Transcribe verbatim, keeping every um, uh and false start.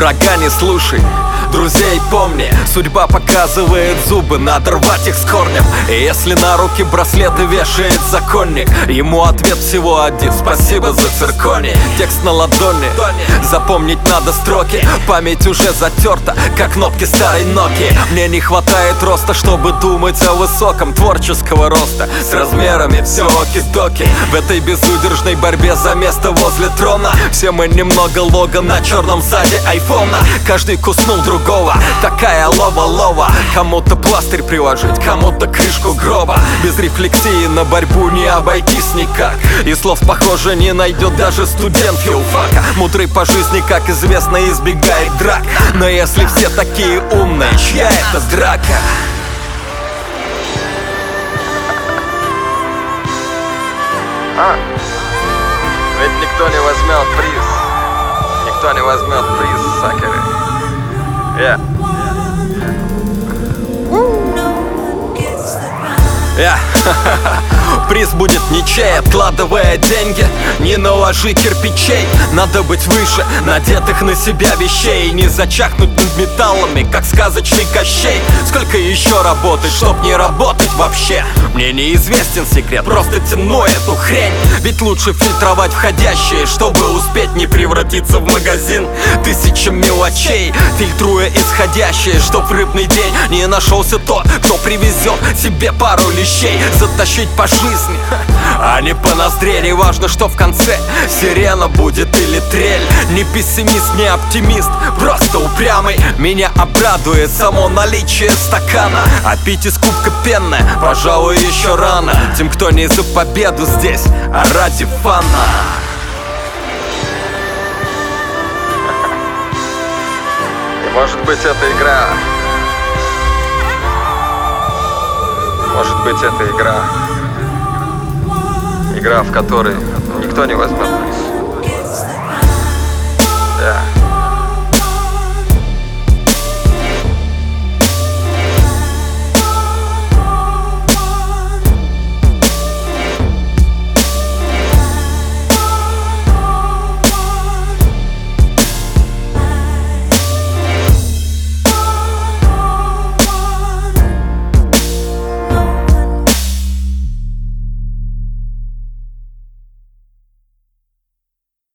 Врага не слушай, друзей помни, судьба показывает зубы, надо рвать их с корнем. И если на руки браслеты вешает законник, ему ответ всего один: спасибо за цирконий. Текст на ладони, запомнить надо строки, память уже затерта, как кнопки старой Nokia. Мне не хватает роста, чтобы думать о высоком, творческого роста с размерами все оки-доки. В этой безудержной борьбе за место возле трона все мы немного лого на черном сзади айфона. Каждый куснул другого, такая лова-лова. Кому-то пластырь приложить, кому-то крышку гроба. Без рефлексии на борьбу не обойтись никак, и слов, похоже, не найдет даже студент филфака. Мудрый по жизни, как известно, избегает драк. Но если все такие умные, чья это драка? А, ведь никто не возьмет приз. Никто не возьмет приз, сакеры. Я Я Приз будет ничей, откладывая деньги, не наложи кирпичей. Надо быть выше надетых на себя вещей, не зачахнуть над металлами, как сказочный Кощей. Сколько еще работать, чтоб не работать вообще? Мне неизвестен секрет, просто тяну эту хрень. Ведь лучше фильтровать входящие, чтобы успеть не превратиться в магазин тысячи мелочей, фильтруя исходящее, чтоб в рыбный день не нашелся тот, кто привезет себе пару лещей. Затащить по жизни, а не по ноздре. Не важно, что в конце сирена будет или трель. Не пессимист, не оптимист, просто упрямый. Меня обрадует само наличие стакана, а пить из кубка пенное, пожалуй, еще рано. Тем, кто не за победу здесь, а ради фана. И может быть, эта игра Может быть, это игра, игра, в которой никто не возьмет приз.